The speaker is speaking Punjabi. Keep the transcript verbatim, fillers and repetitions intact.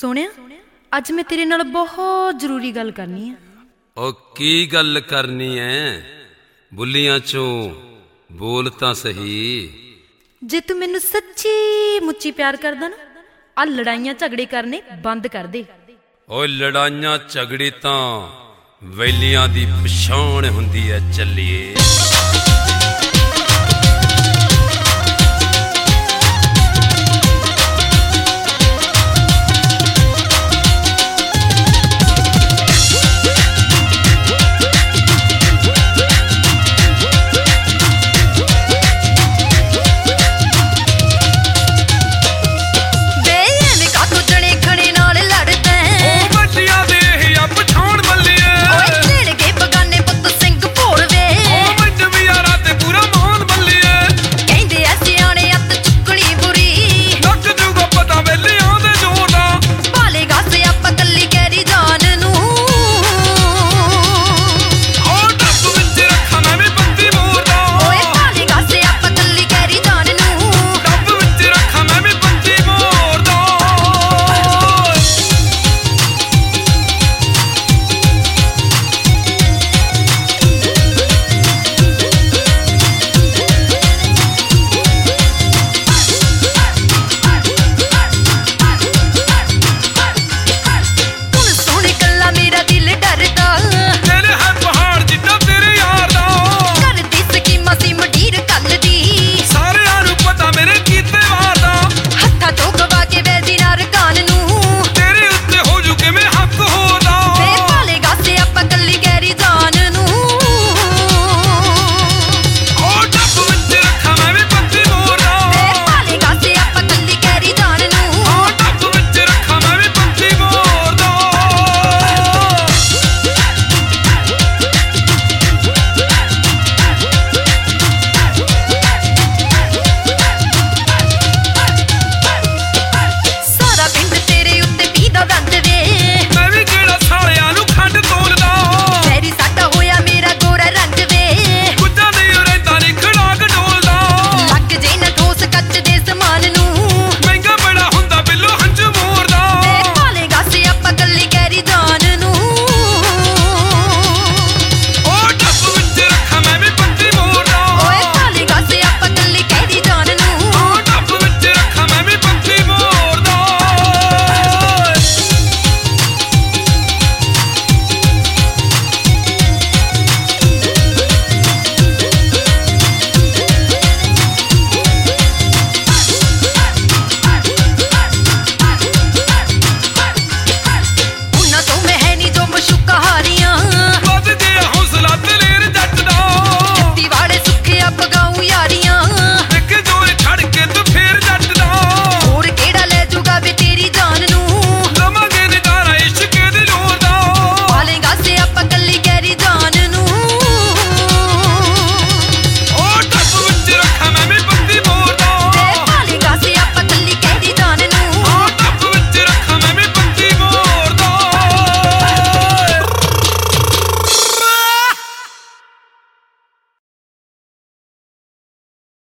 ਸੋਹਣਿਆ, ਅੱਜ ਮੈਂ ਤੇਰੇ ਨਾਲ ਬਹੁਤ ਜ਼ਰੂਰੀ ਗੱਲ ਕਰਨੀ ਹੈ। ਉਹ ਕੀ ਗੱਲ ਕਰਨੀ ਐ? ਬੁੱਲੀਆਂ ਚੋਂ ਬੋਲ ਤਾਂ ਸਹੀ। ਜੇ ਤੂੰ ਮੈਨੂੰ ਸੱਚੀ ਮੁੱਚੀ ਪਿਆਰ ਕਰਦਾ ਨਾ, ਆ ਲੜਾਈਆਂ ਝਗੜੇ ਕਰਨੇ ਬੰਦ ਕਰ ਦੇ। ਓਏ ਲੜਾਈਆਂ ਝਗੜੇ ਤਾਂ ਵੈਲੀਆਂ ਦੀ ਪਛਾਣ ਹੁੰਦੀ ਐ, ਚੱਲੀਏ।